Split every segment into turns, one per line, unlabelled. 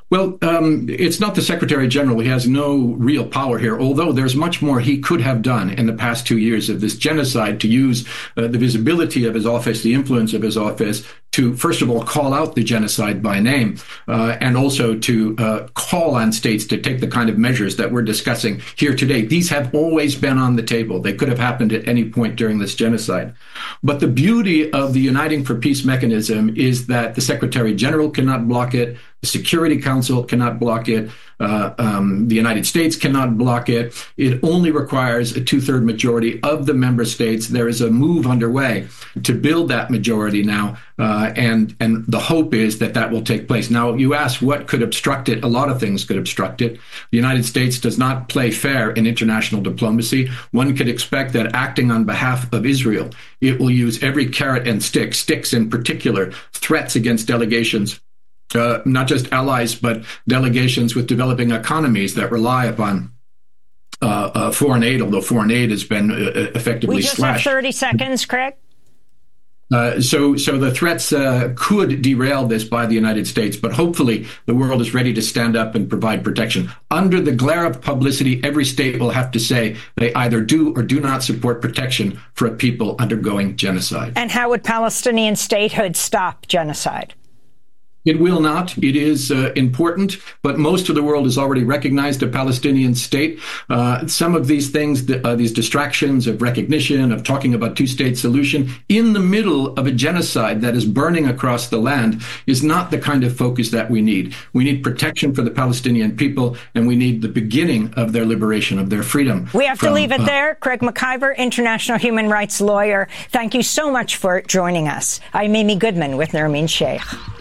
Well, it's not the Secretary General. He has no real power here, although there's much more he could have done in the past 2 years of this genocide to use the visibility of his office, the influence of his office, to, first of all, call out the genocide by name, and also to call on states to take the kind of measures that we're discussing here today. These have always been on the table. They could have happened at any point during this genocide. But the beauty of the Uniting for Peace mechanism is that the Secretary General cannot block it, the Security Council cannot block it, the United States cannot block it. It only requires a 2/3 majority of the member states. There is a move underway to build that majority now, and the hope is that that will take place. Now, you ask what could obstruct it. A lot of things could obstruct it. The United States does not play fair in international diplomacy. One could expect that acting on behalf of Israel, it will use every carrot and stick, sticks in particular, threats against delegations, not just allies, but delegations with developing economies that rely upon foreign aid, although foreign aid has been effectively slashed.
We just have 30 seconds, Craig.
So the threats could derail this by the United States, but hopefully the world is ready to stand up and provide protection. Under the glare of publicity, every state will have to say they either do or do not support protection for a people undergoing genocide.
And how would Palestinian statehood stop genocide?
It will not. It is important, but most of the world has already recognized a Palestinian state. Some of these things, these distractions of recognition, of talking about two-state solution in the middle of a genocide that is burning across the land, is not the kind of focus that we need. We need protection for the Palestinian people, and we need the beginning of their liberation, of their freedom.
We have to leave it there. Craig McIver, international human rights lawyer, thank you so much for joining us. I'm Amy Goodman with Nermeen Sheikh.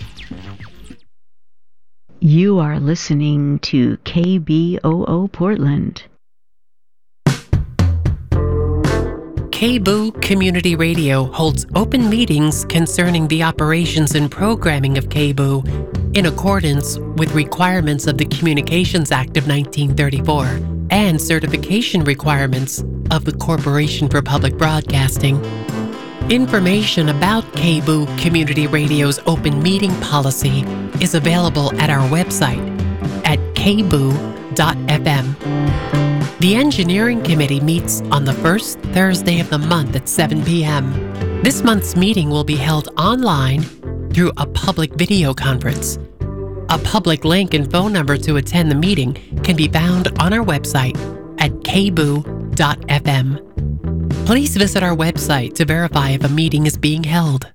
You are listening to KBOO Portland.
KBOO Community Radio holds open meetings concerning the operations and programming of KBOO in accordance with requirements of the Communications Act of 1934 and certification requirements of the Corporation for Public Broadcasting. Information about KBOO Community Radio's open meeting policy is available at our website at kboo.fm. The Engineering Committee meets on the first Thursday of the month at 7 p.m. This month's meeting will be held online through a public video conference. A public link and phone number to attend the meeting can be found on our website at kboo.fm. Please visit our website to verify if a meeting is being held.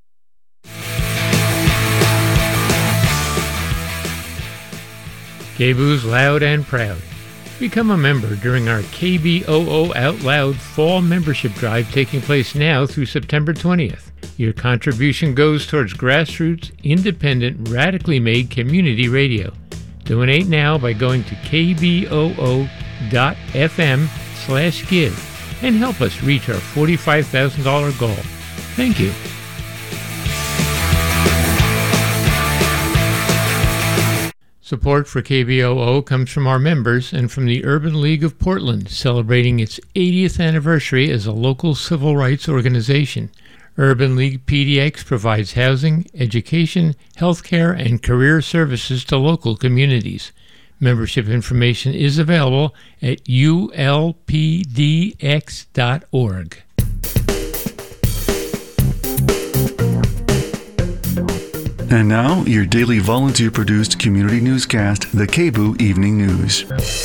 KBOO's Loud and Proud. Become a member during our KBOO Out Loud Fall Membership Drive taking place now through September 20th. Your contribution goes towards grassroots, independent, radically made community radio. Donate now by going to kboo.fm/give. and help us reach our $45,000 goal. Thank you. Support for KBOO comes from our members and from the Urban League of Portland, celebrating its 80th anniversary as a local civil rights organization. Urban League PDX provides housing, education, healthcare, and career services to local communities. Membership information is available at ulpdx.org.
And now, your daily volunteer-produced community newscast, the KBOO Evening News.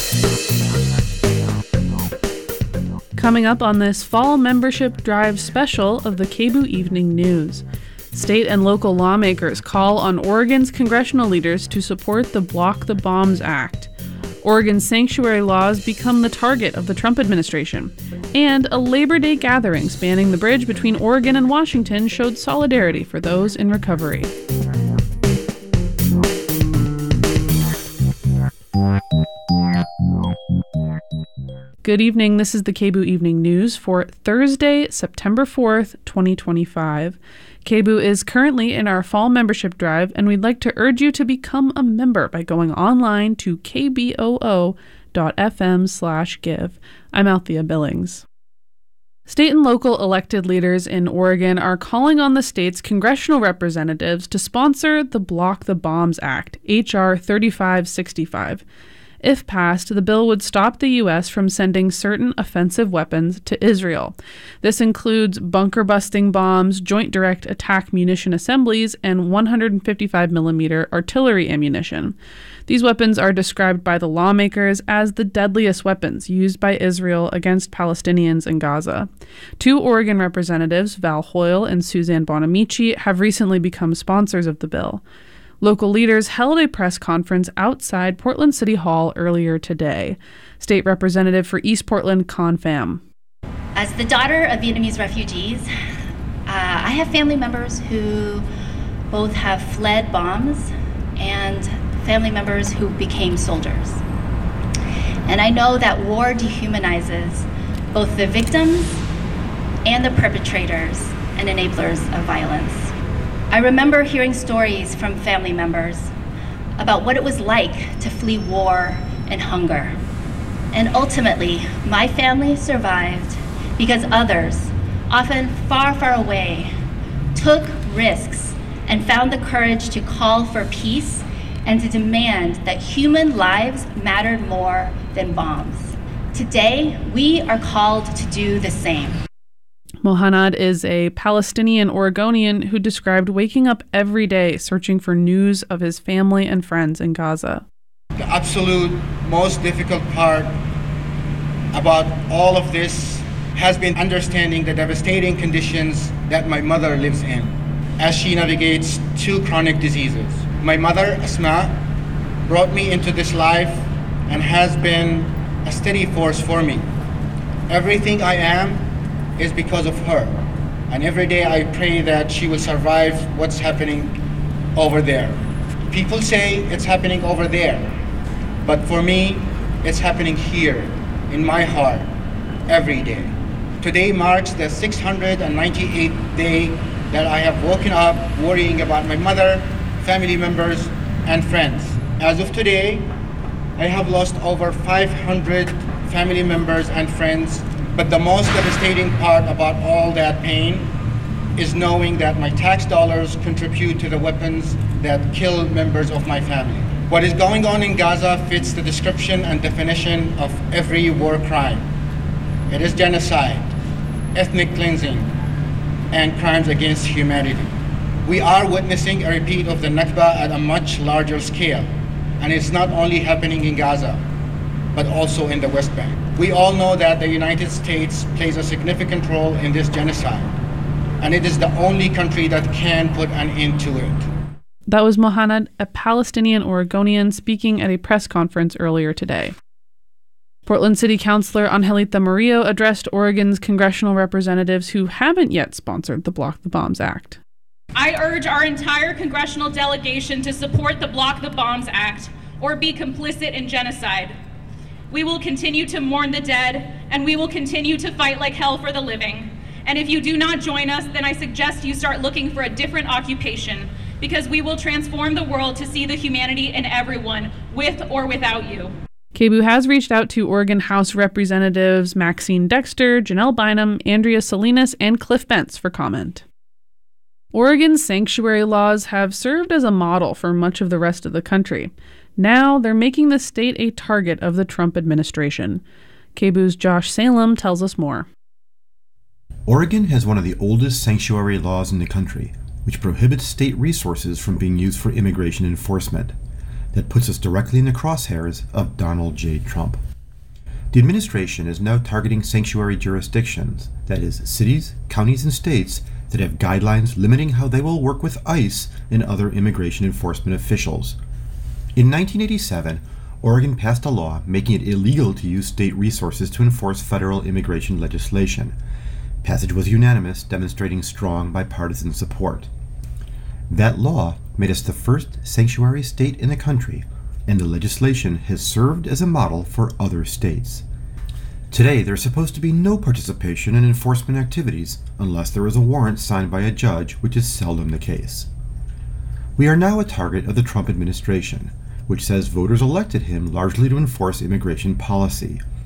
Coming up on this fall membership drive special of the KBOO Evening News. State and local lawmakers call on Oregon's congressional leaders to support the Block the Bombs Act. Oregon's sanctuary laws become the target of the Trump administration. And a Labor Day gathering spanning the bridge between Oregon and Washington showed solidarity for those in recovery. Good evening, this is the KBOO Evening News for Thursday, September 4th, 2025. KBOO is currently in our fall membership drive, and we'd like to urge you to become a member by going online to kboo.fm/give. I'm Althea Billings. State and local elected leaders in Oregon are calling on the state's congressional representatives to sponsor the Block the Bombs Act, H.R. 3565. If passed, the bill would stop the U.S. from sending certain offensive weapons to Israel. This includes bunker-busting bombs, joint direct attack munition assemblies, and 155mm artillery ammunition. These weapons are described by the lawmakers as the deadliest weapons used by Israel against Palestinians in Gaza. 2 Oregon representatives, Val Hoyle and Suzanne Bonamici, have recently become sponsors of the bill. Local leaders held a press conference outside Portland City Hall earlier today. State Representative for East Portland, Con Pham.
As the daughter of Vietnamese refugees, I have family members who both have fled bombs and family members who became soldiers. And I know that war dehumanizes both the victims and the perpetrators and enablers of violence. I remember hearing stories from family members about what it was like to flee war and hunger. And ultimately, my family survived because others, often far, far away, took risks and found the courage to call for peace and to demand that human lives mattered more than bombs. Today, we are called to do the same.
Mohanad is a Palestinian Oregonian who described waking up every day searching for news of his family and friends in Gaza.
The absolute most difficult part about all of this has been understanding the devastating conditions that my mother lives in as she navigates 2 chronic diseases. My mother, Asma, brought me into this life and has been a steady force for me. Everything I am is because of her. And every day I pray that she will survive what's happening over there. People say it's happening over there, but for me, it's happening here, in my heart, every day. Today marks the 698th day that I have woken up worrying about my mother, family members, and friends. As of today, I have lost over 500 family members and friends. But the most devastating part about all that pain is knowing that my tax dollars contribute to the weapons that kill members of my family. What is going on in Gaza fits the description and definition of every war crime. It is genocide, ethnic cleansing, and crimes against humanity. We are witnessing a repeat of the Nakba at a much larger scale, and it's not only happening in Gaza, but also in the West Bank. We all know that the United States plays a significant role in this genocide, and it is the only country that can put an end to it.
That was Mohanad, a Palestinian Oregonian, speaking at a press conference earlier today. Portland City Councilor Angelita Murillo addressed Oregon's congressional representatives who haven't yet sponsored the Block the Bombs Act.
I urge our entire congressional delegation to support the Block the Bombs Act or be complicit in genocide. We will continue to mourn the dead, and we will continue to fight like hell for the living. And if you do not join us, then I suggest you start looking for a different occupation, because we will transform the world to see the humanity in everyone, with or without you.
KBOO has reached out to Oregon House Representatives Maxine Dexter, Janelle Bynum, Andrea Salinas, and Cliff Bentz for comment. Oregon's sanctuary laws have served as a model for much of the rest of the country. Now they're making the state a target of the Trump administration. KBOO's Josh Salem tells us more.
Oregon has one of the oldest sanctuary laws in the country, which prohibits state resources from being used for immigration enforcement. That puts us directly in the crosshairs of Donald J. Trump. The administration is now targeting sanctuary jurisdictions, that is, cities, counties, and states that have guidelines limiting how they will work with ICE and other immigration enforcement officials. In 1987, Oregon passed a law making it illegal to use state resources to enforce federal immigration legislation. Passage was unanimous, demonstrating strong bipartisan support. That law made us the first sanctuary state in the country, and the legislation has served as a model for other states. Today, there's supposed to be no participation in enforcement activities unless there is a warrant signed by a judge, which is seldom the case. We are now a target of the Trump administration, which says voters elected him largely to enforce immigration policy.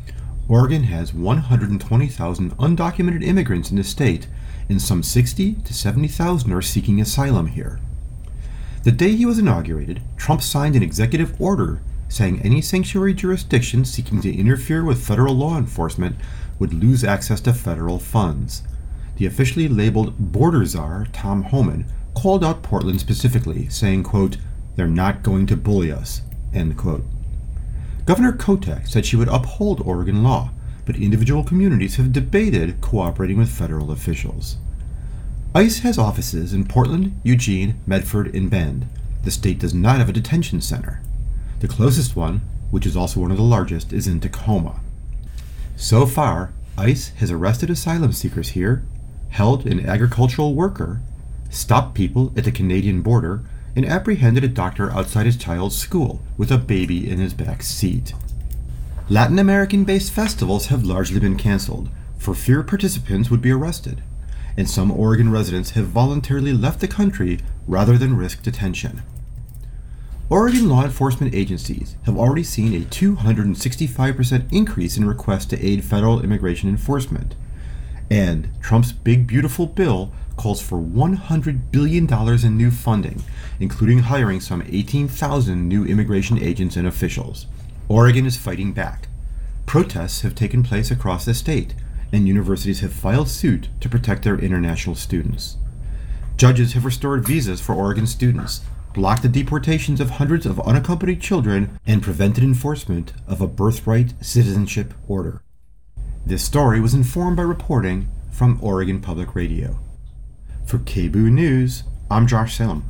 Oregon has 120,000 undocumented immigrants in the state, and some 60 to 70,000 are seeking asylum here. The day he was inaugurated, Trump signed an executive order saying any sanctuary jurisdiction seeking to interfere with federal law enforcement would lose access to federal funds. The officially labeled border czar, Tom Homan, called out Portland specifically, saying, quote, "They're not going to bully us," end quote. Governor Kotek said she would uphold Oregon law, but individual communities have debated cooperating with federal officials. ICE has offices in Portland, Eugene, Medford, and Bend. The state does not have a detention center. The closest one, which is also one of the largest, is in Tacoma. So far, ICE has arrested asylum seekers here, held an agricultural worker, stopped people at the Canadian border, and apprehended a doctor outside his child's school with a baby in his back seat. Latin American-based festivals have largely been canceled, for fear participants would be arrested, and some Oregon residents have voluntarily left the country rather than risk detention. Oregon law enforcement agencies have already seen a 265% increase in requests to aid federal immigration enforcement, and Trump's big beautiful bill calls for $100 billion in new funding, including hiring some 18,000 new immigration agents and officials. Oregon is fighting back. Protests have taken place across the state, and universities have filed suit to protect their international students. Judges have restored visas for Oregon students, blocked the deportations of hundreds of unaccompanied children, and prevented enforcement of a birthright citizenship order. This story was informed by reporting from Oregon Public Radio. For KBOO News, I'm Josh Salem.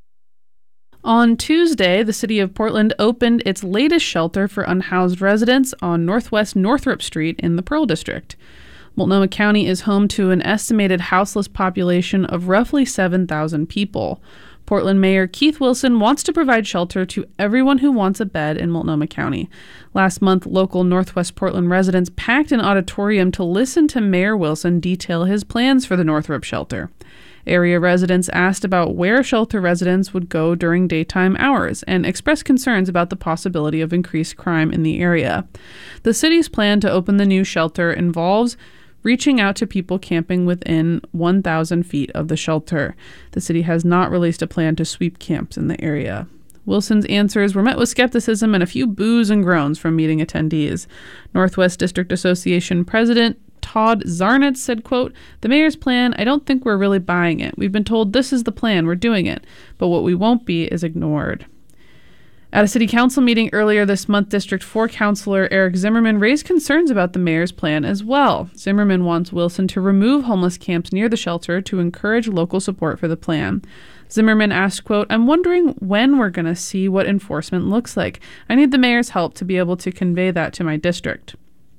On Tuesday, the city of Portland opened its latest shelter for unhoused residents on Northwest Northrop Street in the Pearl District. Multnomah County is home to an estimated houseless population of roughly 7,000 people. Portland Mayor Keith Wilson wants to provide shelter to everyone who wants a bed in Multnomah County. Last month, local Northwest Portland residents packed an auditorium to listen to Mayor Wilson detail his plans for the Northrop shelter. Area residents asked about where shelter residents would go during daytime hours and expressed concerns about the possibility of increased crime in the area. The city's plan to open the new shelter involves reaching out to people camping within 1,000 feet of the shelter. The city has not released a plan to sweep camps in the area. Wilson's answers were met with skepticism and a few boos and groans from meeting attendees. Northwest District Association President Todd Zarnitz said, quote, "The mayor's plan, I don't think we're really buying it. We've been told this is the plan, we're doing it. But what we won't be is ignored." At a city council meeting earlier this month, District 4 Councilor Eric Zimmerman raised concerns about the mayor's plan as well. Zimmerman wants Wilson to remove homeless camps near the shelter to encourage local support for the plan. Zimmerman asked, quote, "I'm wondering when we're going to see what enforcement looks like. I need the mayor's help to be able to convey that to my district."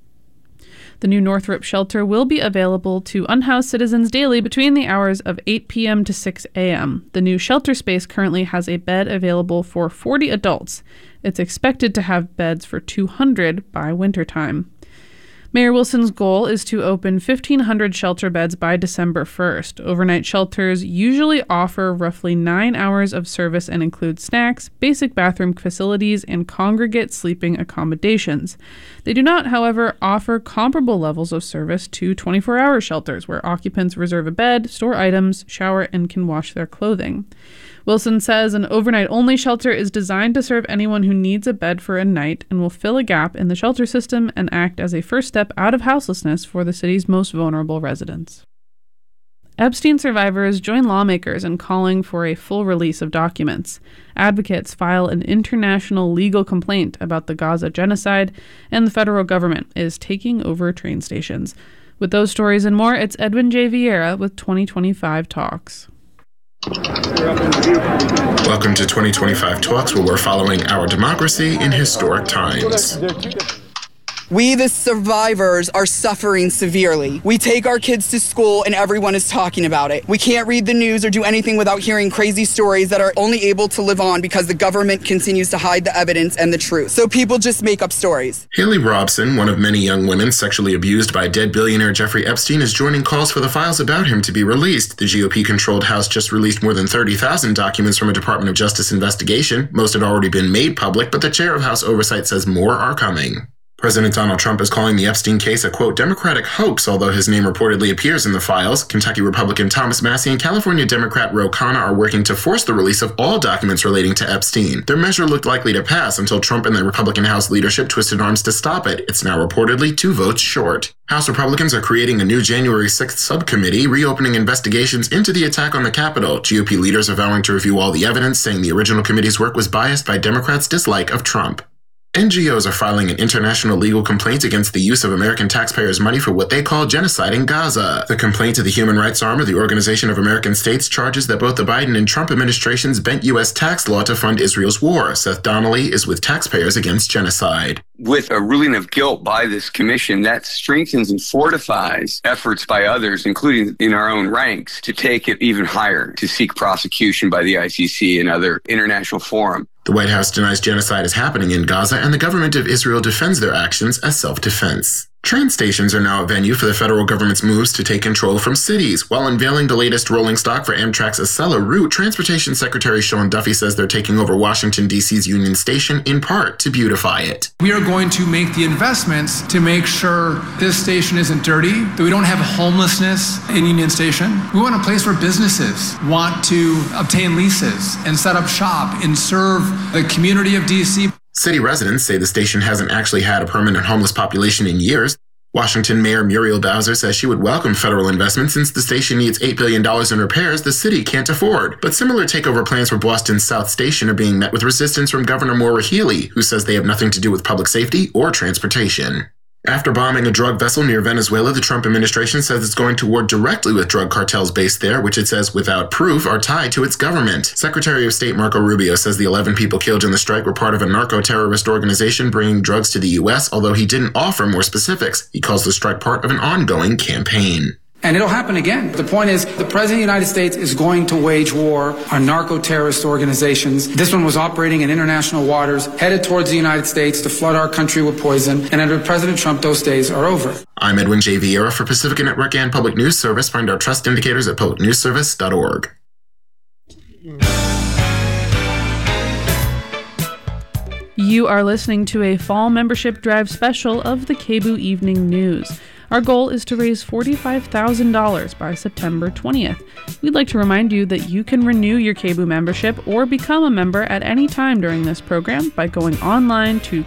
The new Northrop shelter will be available to unhoused citizens daily between the hours of 8 p.m. to 6 a.m. The new shelter space currently has a bed available for 40 adults. It's expected to have beds for 200 by wintertime. Mayor Wilson's goal is to open 1,500 shelter beds by December 1st. Overnight shelters usually offer roughly 9 hours of service and include snacks, basic bathroom facilities, and congregate sleeping accommodations. They do not, however, offer comparable levels of service to 24-hour shelters, where occupants reserve a bed, store items, shower, and can wash their clothing. Wilson says an overnight-only shelter is designed to serve anyone who needs a bed for a night and will fill a gap in the shelter system and act as a first step out of houselessness for the city's most vulnerable residents. Epstein survivors join lawmakers in calling for a full release of documents. Advocates file an international legal complaint about the Gaza genocide, and the federal government is taking over train stations. With those stories and more, it's Edwin J. Vieira with 2025 Talks.
Welcome to 2025 Talks, where we're following our democracy in historic times.
We, the survivors, are suffering severely. We take our kids to school and everyone is talking about it. We can't read the news or do anything without hearing crazy stories that are only able to live on because the government continues to hide the evidence and the truth. So people just make up stories.
Haley Robson, one of many young women sexually abused by dead billionaire Jeffrey Epstein, is joining calls for the files about him to be released. The GOP-controlled House just released more than 30,000 documents from a Department of Justice investigation. Most had already been made public, but the chair of House Oversight says more are coming. President Donald Trump is calling the Epstein case a, quote, Democratic hoax, although his name reportedly appears in the files. Kentucky Republican Thomas Massie and California Democrat Ro Khanna are working to force the release of all documents relating to Epstein. Their measure looked likely to pass until Trump and the Republican House leadership twisted arms to stop it. It's now reportedly 2 votes short. House Republicans are creating a new January 6th subcommittee, reopening investigations into the attack on the Capitol. GOP leaders are vowing to review all the evidence, saying the original committee's work was biased by Democrats' dislike of Trump. NGOs are filing an international legal complaint against the use of American taxpayers' money for what they call genocide in Gaza. The complaint to the human rights arm of the Organization of American States charges that both the Biden and Trump administrations bent U.S. tax law to fund Israel's war. Seth Donnelly is with Taxpayers Against Genocide.
With a ruling of guilt by this commission, that strengthens and fortifies efforts by others, including in our own ranks, to take it even higher, to seek prosecution by the ICC and other international forum.
The White House denies genocide is happening in Gaza, and the government of Israel defends their actions as self-defense. Train stations are now a venue for the federal government's moves to take control from cities. While unveiling the latest rolling stock for Amtrak's Acela route, Transportation Secretary Sean Duffy says they're taking over Washington, D.C.'s Union Station in part to beautify it.
We are going to make the investments to make sure this station isn't dirty, that we don't have homelessness in Union Station. We want a place where businesses want to obtain leases and set up shop and serve the community of D.C.
City residents say the station hasn't actually had a permanent homeless population in years. Washington Mayor Muriel Bowser says she would welcome federal investment since the station needs $8 billion in repairs the city can't afford. But similar takeover plans for Boston's South Station are being met with resistance from Governor Maura Healey, who says they have nothing to do with public safety or transportation. After bombing a drug vessel near Venezuela, the Trump administration says it's going to war directly with drug cartels based there, which it says, without proof, are tied to its government. Secretary of State Marco Rubio says the 11 people killed in the strike were part of a narco-terrorist organization bringing drugs to the U.S., although he didn't offer more specifics. He calls the strike part of an ongoing campaign.
And it'll happen again. The point is, the President of the United States is going to wage war on narco-terrorist organizations. This one was operating in international waters, headed towards the United States to flood our country with poison. And under President Trump, those days are over.
I'm Edwin J. Vieira for Pacifica Network and Public News Service. Find our trust indicators at publicnewsservice.org.
You are listening to a fall membership drive special of the KBOO Evening News. Our goal is to raise $45,000 by September 20th. We'd like to remind you that you can renew your KBOO membership or become a member at any time during this program by going online to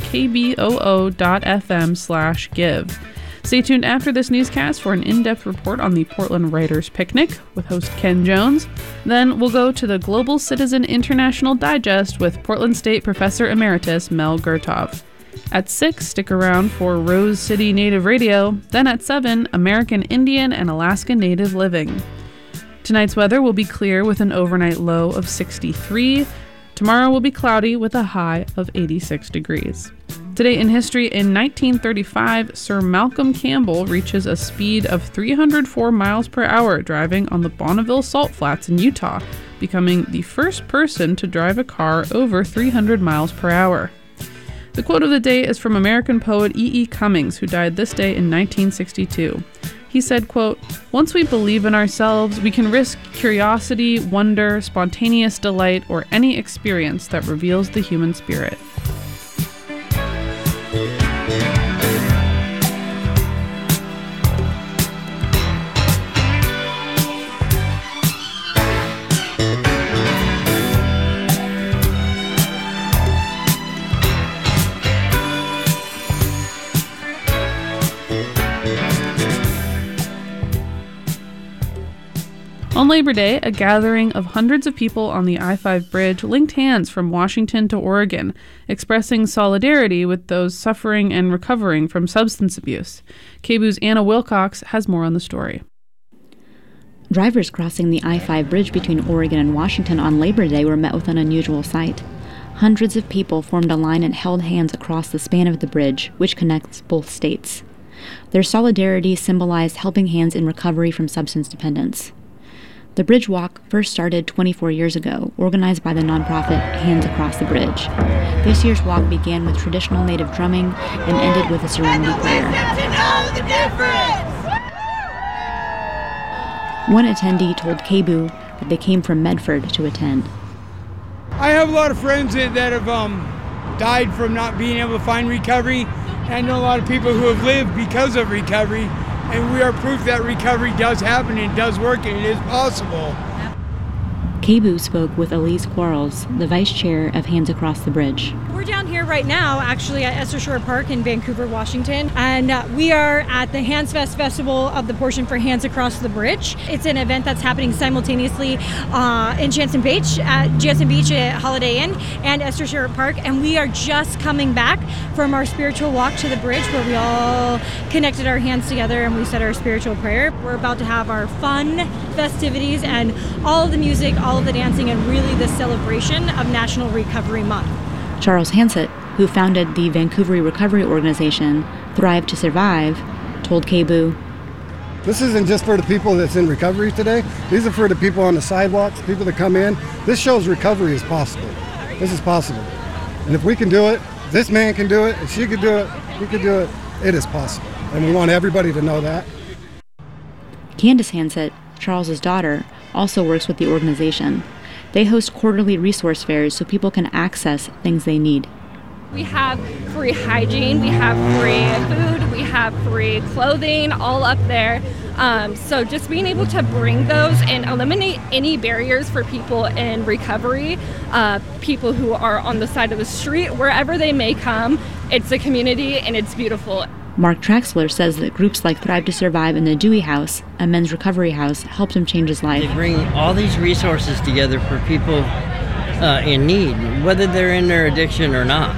kboo.fm/give. Stay tuned after this newscast for an in-depth report on the Portland Writers' Picnic with host Ken Jones. Then we'll go to the Global Citizen International Digest with Portland State Professor Emeritus Mel Gertov. At 6, stick around for Rose City Native Radio. Then at 7, American Indian and Alaska Native Living. Tonight's weather will be clear with an overnight low of 63. Tomorrow will be cloudy with a high of 86 degrees. Today in history, in 1935, Sir Malcolm Campbell reaches a speed of 304 miles per hour driving on the Bonneville Salt Flats in Utah, becoming the first person to drive a car over 300 miles per hour. The quote of the day is from American poet E.E. Cummings, who died this day in 1962. He said, quote, "Once we believe in ourselves, we can risk curiosity, wonder, spontaneous delight, or any experience that reveals the human spirit." On Labor Day, a gathering of hundreds of people on the I-5 bridge linked hands from Washington to Oregon, expressing solidarity with those suffering and recovering from substance abuse. KBOO's Anna Wilcox has more on the story.
Drivers crossing the I-5 bridge between Oregon and Washington on Labor Day were met with an unusual sight. Hundreds of people formed a line and held hands across the span of the bridge, which connects both states. Their solidarity symbolized helping hands in recovery from substance dependence. The Bridge Walk first started 24 years ago, organized by the nonprofit Hands Across the Bridge. This year's walk began with traditional Native drumming and ended with a serenity prayer. One attendee told KBOO that they came from Medford to attend.
I have a lot of friends that have died from not being able to find recovery. And I know a lot of people who have lived because of recovery, and we are proof that recovery does happen and does work and it is possible.
KBOO spoke with Elise Quarles, the vice chair of Hands Across the Bridge.
We're down here right now, actually, at Esther Shore Park in Vancouver, Washington, and we are at the Hands Fest Festival of the portion for Hands Across the Bridge. It's an event that's happening simultaneously in Jansen Beach at Holiday Inn and Esther Shore Park, and we are just coming back from our spiritual walk to the bridge where we all connected our hands together and we said our spiritual prayer. We're about to have our fun festivities and all of the music, all of the dancing, and really the celebration of National Recovery Month.
Charles Hansett, who founded the Vancouver recovery organization Thrive to Survive, told KBOO,
"This isn't just for the people that's in recovery today. These are for the people on the sidewalks, people that come in. This shows recovery is possible. This is possible. And if we can do it, this man can do it, if she can do it, we can do it. It is possible. And we want everybody to know that."
Candace Hansett, Charles's daughter, also works with the organization. They host quarterly resource fairs so people can access things they need.
We have free hygiene, we have free food, we have free clothing, all up there. So just being able to bring those and eliminate any barriers for people in recovery, people who are on the side of the street, wherever they may come, it's a community and it's beautiful.
Mark Traxler says that groups like Thrive to Survive and the Dewey House, a men's recovery house, helped him change his life.
They bring all these resources together for people in need, whether they're in their addiction or not.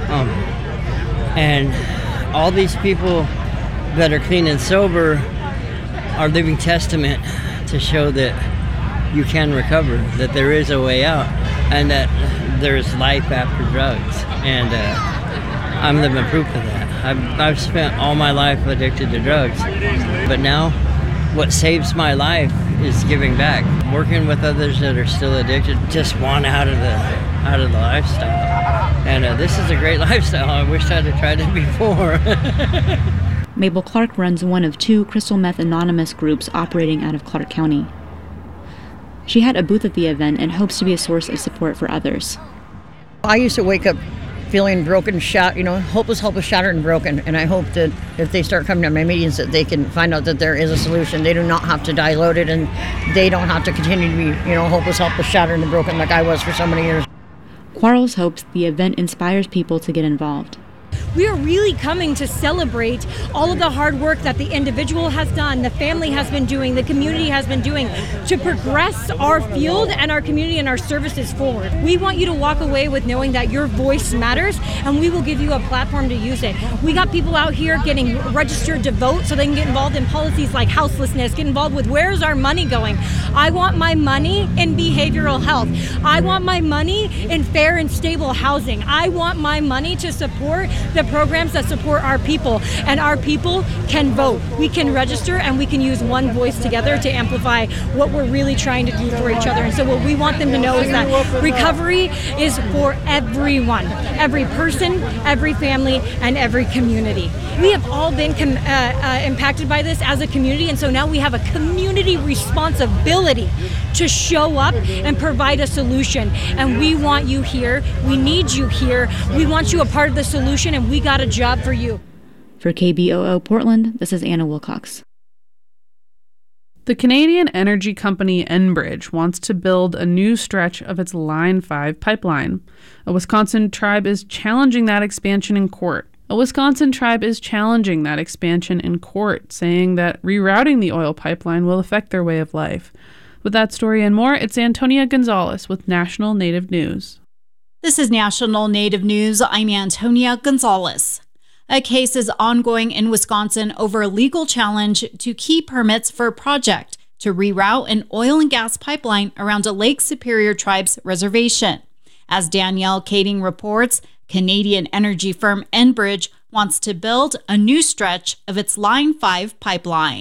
And all these people that are clean and sober are living testament to show that you can recover, that there is a way out, and that there's life after drugs. And I'm living proof of that. I've spent all my life addicted to drugs, but now what saves my life is giving back, working with others that are still addicted, just want out of the lifestyle. And this is a great lifestyle. I wish I'd have tried it before.
Mabel Clark runs one of 2 Crystal Meth Anonymous groups operating out of Clark County. She had a booth at the event and hopes to be a source of support for others.
I used to wake up feeling broken, hopeless, shattered, and broken. And I hope that if they start coming to my meetings that they can find out that there is a solution. They do not have to die loaded, and they don't have to continue to be, hopeless, shattered, and broken like I was for so many years.
Quarles hopes the event inspires people to get involved.
We are really coming to celebrate all of the hard work that the individual has done, the family has been doing, the community has been doing to progress our field and our community and our services forward. We want you to walk away with knowing that your voice matters, and we will give you a platform to use it. We got people out here getting registered to vote so they can get involved in policies like houselessness, get involved with where's our money going. I want my money in behavioral health. I want my money in fair and stable housing. I want my money to support the programs that support our people, and our people can vote. We can register, and we can use one voice together to amplify what we're really trying to do for each other. And so what we want them to know is that recovery is for everyone, every person, every family, and every community. We have all been impacted by this as a community, and so now we have a community responsibility to show up and provide a solution. And we want you here. We need you here. We want you a part of the solution, and we got a job for you.
For KBOO Portland, this is Anna Wilcox.
The Canadian energy company Enbridge wants to build a new stretch of its Line 5 pipeline. A Wisconsin tribe is challenging that expansion in court. Saying that rerouting the oil pipeline will affect their way of life. With that story and more, it's Antonia Gonzalez with National Native News.
This is National Native News. I'm Antonia Gonzalez. A case is ongoing in Wisconsin over a legal challenge to key permits for a project to reroute an oil and gas pipeline around a Lake Superior Tribe's reservation. As Danielle Kading reports, Canadian energy firm Enbridge wants to build a new stretch of its Line 5 pipeline.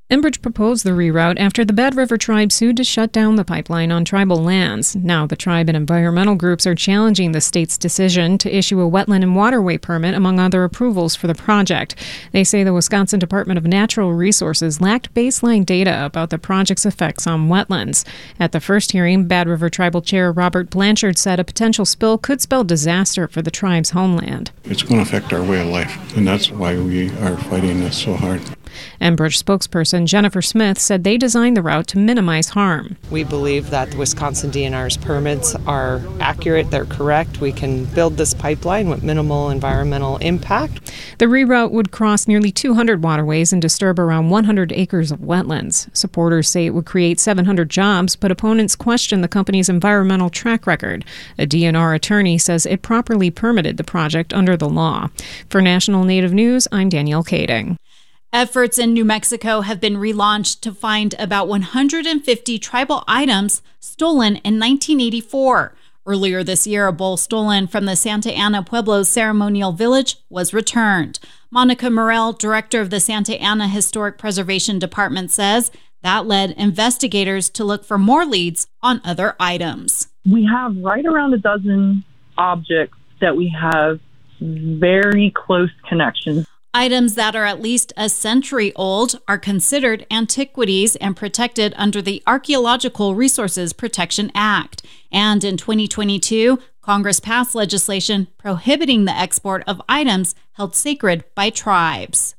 Enbridge proposed the reroute after the Bad River Tribe sued to shut down the pipeline on tribal lands. Now the tribe and environmental groups are challenging the state's decision to issue a wetland and waterway permit, among other approvals for the project. They say the Wisconsin Department of Natural Resources lacked baseline data about the project's effects on wetlands. At the first hearing, Bad River Tribal Chair Robert Blanchard said a potential spill could spell disaster for the tribe's homeland.
It's going to affect our way of life, and that's why we are fighting this so hard.
Enbridge spokesperson Jennifer Smith said they designed the route to minimize harm.
We believe that the Wisconsin DNR's permits are accurate, they're correct. We can build this pipeline with minimal environmental impact.
The reroute would cross nearly 200 waterways and disturb around 100 acres of wetlands. Supporters say it would create 700 jobs, but opponents question the company's environmental track record. A DNR attorney says it properly permitted the project under the law. For National Native News, I'm Danielle Kading.
Efforts in New Mexico have been relaunched to find about 150 tribal items stolen in 1984. Earlier this year, a bowl stolen from the Santa Ana Pueblo's ceremonial village was returned. Monica Morell, director of the Santa Ana Historic Preservation Department, says that led investigators to look for more leads on other items.
We have right around a dozen objects that we have very close connections.
Items that are at least a century old are considered antiquities and protected under the Archaeological Resources Protection Act. And in 2022, Congress passed legislation prohibiting the export of items held sacred by tribes.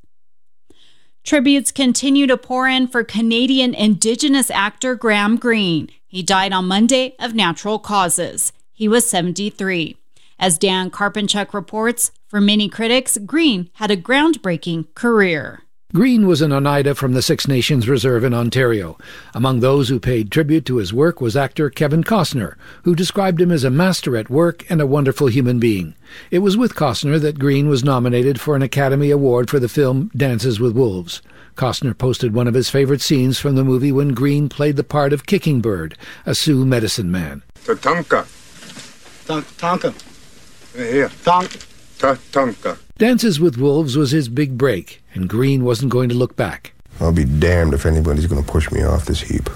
Tributes continue to pour in for Canadian Indigenous actor Graham Greene. He died on Monday of natural causes. He was 73. As Dan Karpinchuk reports, for many critics, Greene had a groundbreaking career.
Greene was an Oneida from the Six Nations Reserve in Ontario. Among those who paid tribute to his work was actor Kevin Costner, who described him as a master at work and a wonderful human being. It was with Costner that Greene was nominated for an Academy Award for the film Dances with Wolves. Costner posted one of his favorite scenes from the movie when Greene played the part of Kicking Bird, a Sioux medicine man.
Tatanka. Tonka. Here. Tatanka.
Dances with Wolves was his big break, and Greene wasn't going to look back.
I'll be damned if anybody's going to push me off this heap.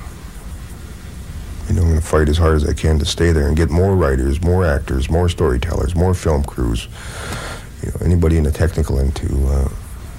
I'm going to fight as hard as I can to stay there and get more writers, more actors, more storytellers, more film crews. Anybody in the technical end to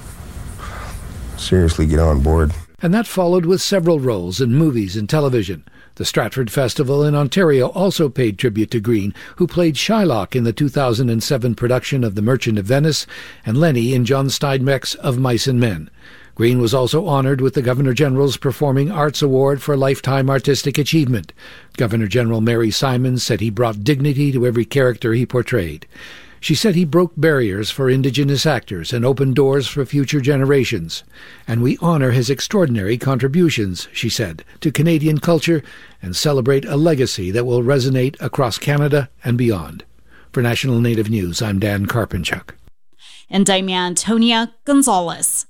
seriously get on board.
And that followed with several roles in movies and television. The Stratford Festival in Ontario also paid tribute to Greene, who played Shylock in the 2007 production of The Merchant of Venice and Lenny in John Steinbeck's Of Mice and Men. Greene was also honored with the Governor-General's Performing Arts Award for Lifetime Artistic Achievement. Governor-General Mary Simons said he brought dignity to every character he portrayed. She said he broke barriers for Indigenous actors and opened doors for future generations. And we honor his extraordinary contributions, she said, to Canadian culture and celebrate a legacy that will resonate across Canada and beyond. For National Native News, I'm Dan Karpinchuk.
And I'm Antonia Gonzalez.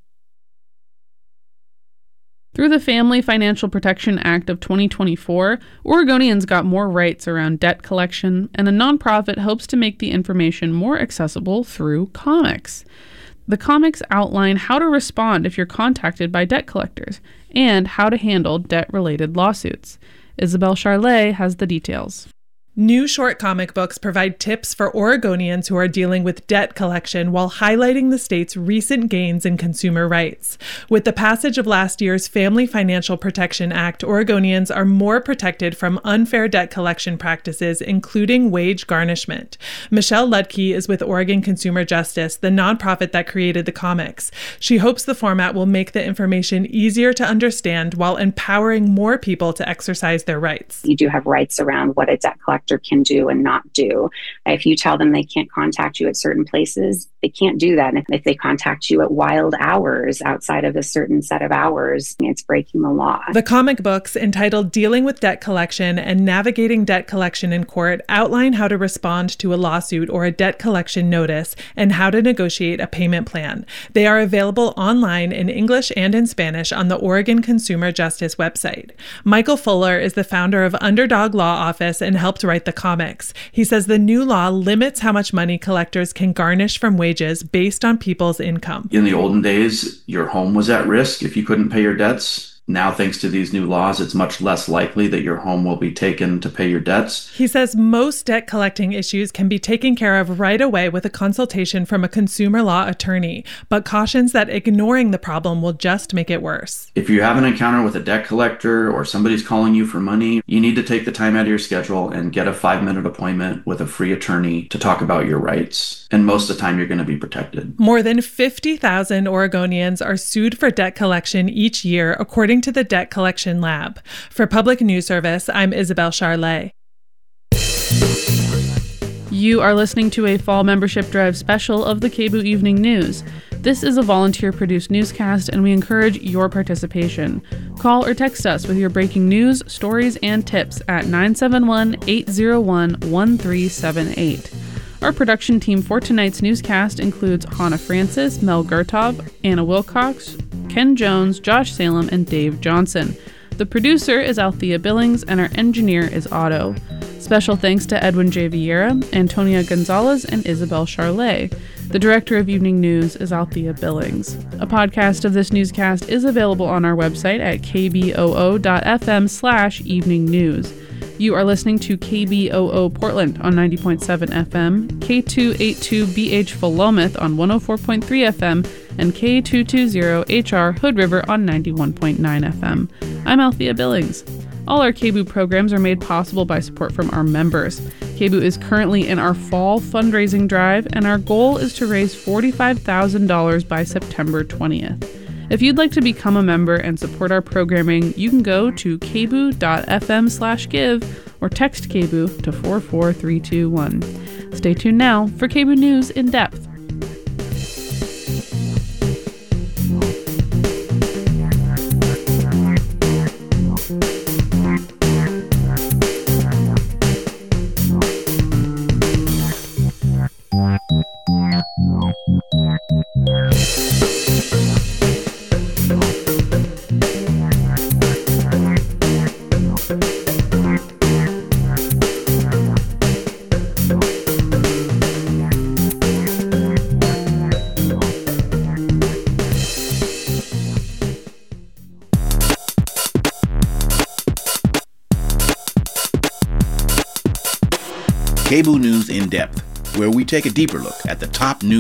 Through the Family Financial Protection Act of 2024, Oregonians got more rights around debt collection, and the nonprofit hopes to make the information more accessible through comics. The comics outline how to respond if you're contacted by debt collectors and how to handle debt-related lawsuits. Isabel Charlet has the details.
New short comic books provide tips for Oregonians who are dealing with debt collection while highlighting the state's recent gains in consumer rights. With the passage of last year's Family Financial Protection Act, Oregonians are more protected from unfair debt collection practices, including wage garnishment. Michelle Ludke is with Oregon Consumer Justice, the nonprofit that created the comics. She hopes the format will make the information easier to understand while empowering more people to exercise their rights.
You do have rights around what a debt collector can do and not do. If you tell them they can't contact you at certain places, they can't do that. And if they contact you at wild hours outside of a certain set of hours, it's breaking the law.
The comic books, entitled Dealing with Debt Collection and Navigating Debt Collection in Court, outline how to respond to a lawsuit or a debt collection notice and how to negotiate a payment plan. They are available online in English and in Spanish on the Oregon Consumer Justice website. Michael Fuller is the founder of Underdog Law Office and helped write write the comics. He says the new law limits how much money collectors can garnish from wages based on people's income.
In the olden days, your home was at risk if you couldn't pay your debts. Now, thanks to these new laws, it's much less likely that your home will be taken to pay your debts.
He says most debt collecting issues can be taken care of right away with a consultation from a consumer law attorney, but cautions that ignoring the problem will just make it worse.
If you have an encounter with a debt collector or somebody's calling you for money, you need to take the time out of your schedule and get a 5-minute appointment with a free attorney to talk about your rights. And most of the time, you're going to be protected.
More than 50,000 Oregonians are sued for debt collection each year, according to the Debt Collection Lab. For Public News Service, I'm Isabel Charlet.
You are listening to a fall membership drive special of the KBOO Evening News. This is a volunteer-produced newscast, and we encourage your participation. Call or text us with your breaking news, stories, and tips at 971-801-1378. Our production team for tonight's newscast includes Hannah Francis, Mel Gertov, Anna Wilcox, Ken Jones, Josh Salem, and Dave Johnson. The producer is Althea Billings, and our engineer is Otto. Special thanks to Edwin J. Vieira, Antonia Gonzalez, and Isabel Charlet. The director of Evening News is Althea Billings. A podcast of this newscast is available on our website at kboo.fm/evening news. You are listening to KBOO Portland on 90.7 FM, K282BH Philomath on 104.3 FM, and K220HR Hood River on 91.9 FM. I'm Althea Billings. All our KBOO programs are made possible by support from our members. KBOO is currently in our fall fundraising drive, and our goal is to raise $45,000 by September 20th. If you'd like to become a member and support our programming, you can go to kboo.fm/give or text KBOO to 44321. Stay tuned now for KBOO News in Depth.
KBOO News in Depth, where we take a deeper look at the top news